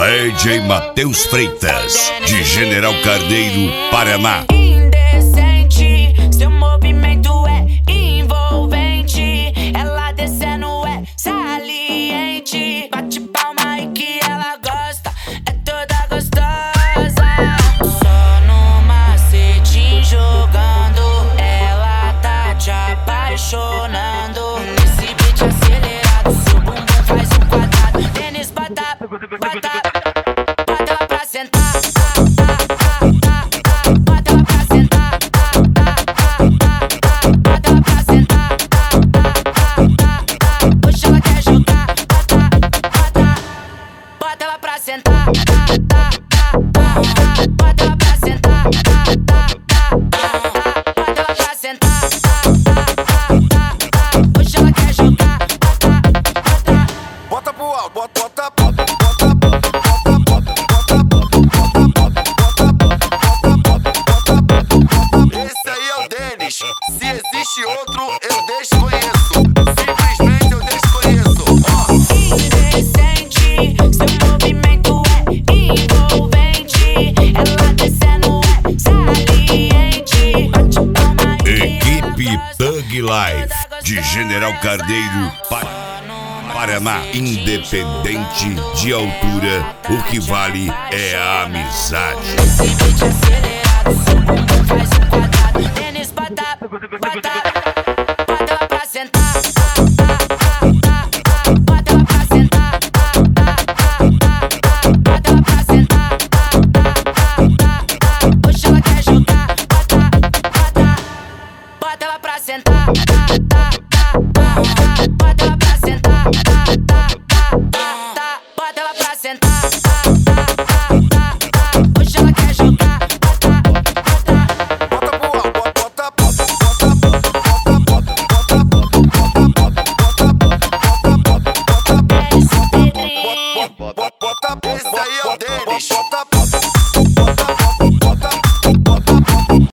DJ Matheus Freitas, de General Carneiro, Paraná. Indecente, seu movimento é envolvente. Ela descendo é saliente. Bate palma e que ela gosta, é toda gostosa. Só no macetinho jogando, ela tá te apaixonando. Nesse beat acelerado, seu bumbum faz um quadrado. Tênis bata, bata. Bota ela pra sentar, bota ela pra sentar, bota ela pra sentar. Hoje ela quer jogar, bota ela pra sentar, bota ela pra sentar, bota ela pra sentar. Hoje ela quer jogar, bota pro alto, bota. Se existe outro, eu desconheço. Simplesmente eu desconheço. Indecente, seu movimento é envolvente. Ela descendo é saliente. Bate palma e Equipe Thug Life, de General Carneiro, Paraná. Independente de altura, o que vale é a amizade. esse beat acelerado, seu bumbum faz um quadrado. Tênis bata, bota ela pra sentar, bota ela pra sentar, bota ela pra sentar. Hoje ela quer jogar, bota ela pra sentar, bota ela pra sentar, bota ela pra sentar. Hoje ela quer jogar, Esse aí é